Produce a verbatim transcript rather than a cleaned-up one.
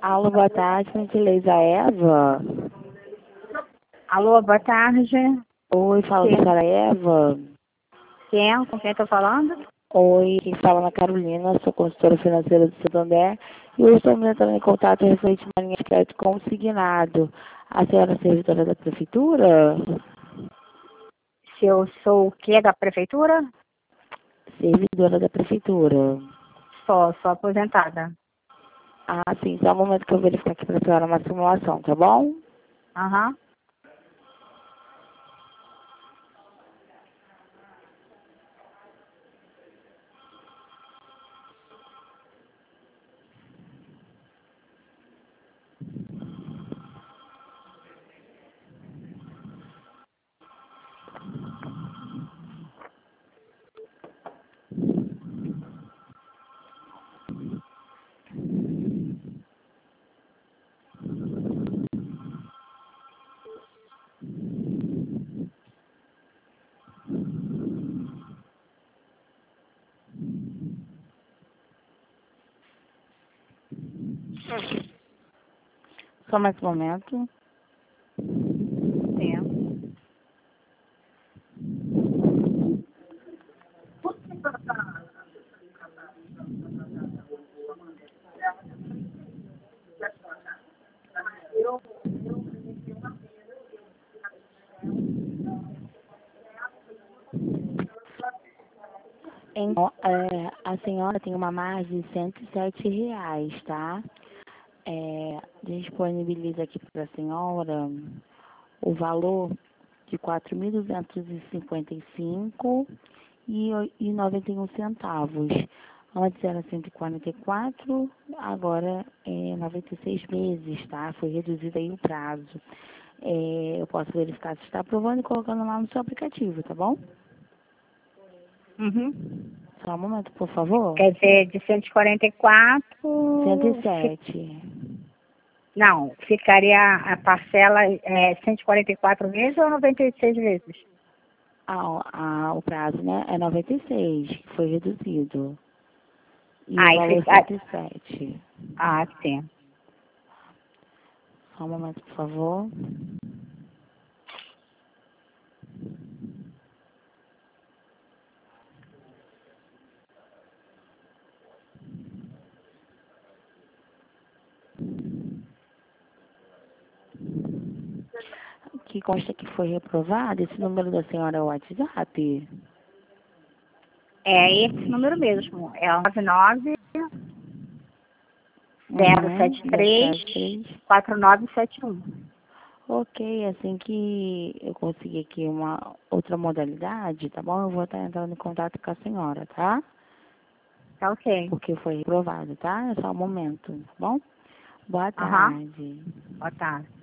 Alô, boa tarde, gentileza Eva. Alô, boa tarde. Oi, fala Sim. a senhora Eva. Quem é? Com quem estou falando? Oi, quem fala é a Carolina, sou consultora financeira do Santander e eu estou me entrando em contato referente à linha de crédito consignado. A senhora é servidora da prefeitura? Se eu sou o quê da prefeitura? Servidora da prefeitura. Sou, sou aposentada. Ah, sim, só um momento que eu verificar aqui para a senhora uma simulação, tá bom? Aham. Só mais um momento. Sim. Em, é, a senhora tem uma margem de cento e sete reais, tá? É, disponibiliza aqui para a senhora o valor de quatro mil duzentos e cinquenta e cinco reais e noventa e um centavos. Antes era cento e quarenta e quatro, agora é noventa e seis meses, tá? Foi reduzido aí o prazo. É, eu posso verificar se está aprovando e colocando lá no seu aplicativo, tá bom? Uhum. Só um momento, por favor. Quer dizer, de cento e quarenta e cento e quatro... fi- sete. Não, ficaria a parcela é, cento e quarenta e quatro vezes ou noventa e seis vezes? Ah, ah, o prazo, né, é noventa e seis, que foi reduzido. E o Aí valor fica... cento e sete. Ah, sim. Só um momento, por favor. Que consta que foi reprovado, esse número da senhora é o WhatsApp? É esse número mesmo. É o nove nove zero Uhum, sete três zero sete três. quatro nove sete um. Ok, assim que eu conseguir aqui uma outra modalidade, tá bom? Eu vou estar entrando em contato com a senhora, tá? Tá ok. Porque foi reprovado, tá? É só um momento, tá bom? Boa Aham. tarde. Boa tarde.